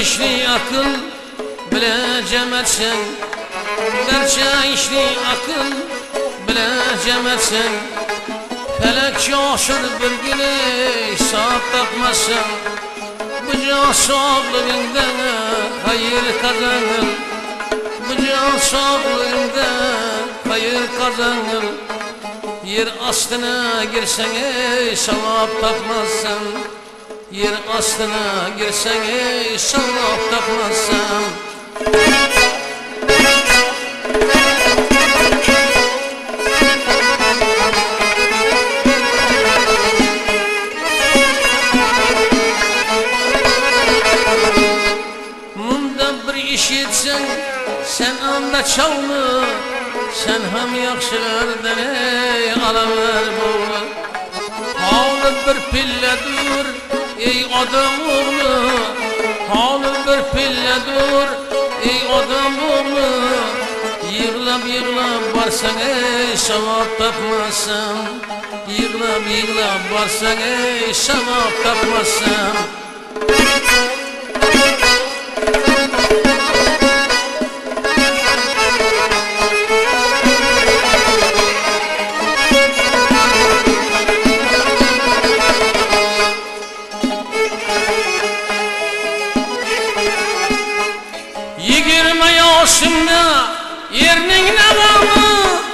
işli akıl bile cemetsen, barcha işli akıl bile cemetsen, felek şaşır bir güne saat takmasın. Bu can sağlığında hayır kazanır, bu can sağlığında hayır kazanır. Yer astına girsen sevap tapmazsan, yer astına girsen sevap tapmazsan. İş etsen sen anda çalma, sen ham yaxshilardan alaver bo'l. Holi bir pilladur ey odam o'g'li, holi bir pilladur ey odam o'g'li. Yig'lab yig'lab borsang savab topmassan, yig'lab yig'lab borsang savab topmassan. Yaşımda yerning navamı,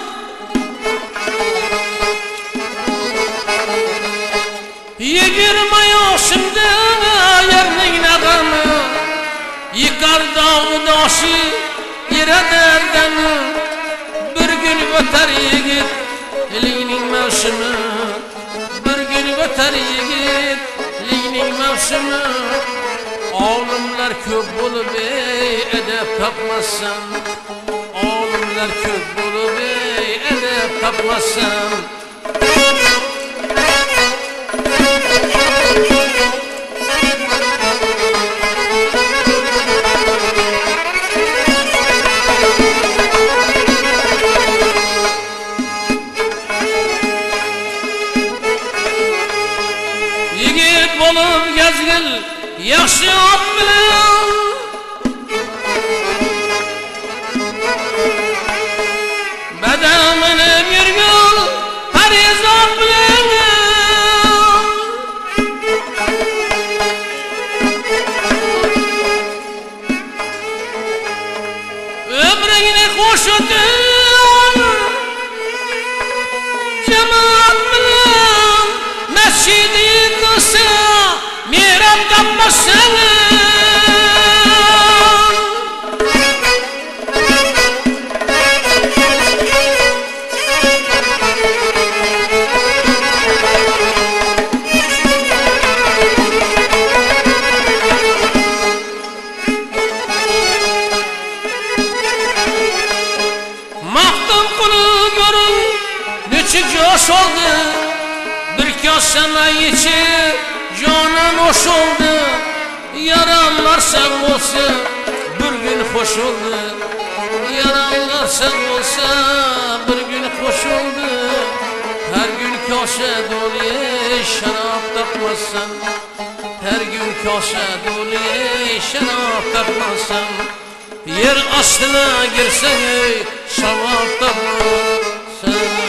yigirma yaşımda yerning navamı, yıkar dağdaşı yere derdeni. Bir gün öter yigit elinin mevsimi, bir gün öter yigit elinin mevsimi. Olimlar ko'p bo'lib edep tapmassan, olimlar ko'p bo'lib edep tapmassan. Yigit bo'lib gezgil yaxshi ot bilan, badamini yurgul parizot bilan. Ömringni qo'shib jamoat bilan masjidi qilsa mehrab topmassan. Maqtan qilib ko'ring necha yosh oldi, bir kosa mayichi jonan hoş oldu. Yaranlar sen olsa bir gün hoş oldu, yaranlar sen olsa bir gün hoş oldu. Her gün kase dolu şarap takmazsan, her gün kase dolu şarap takmazsan. Yer astına girsen sevap tapmazsan.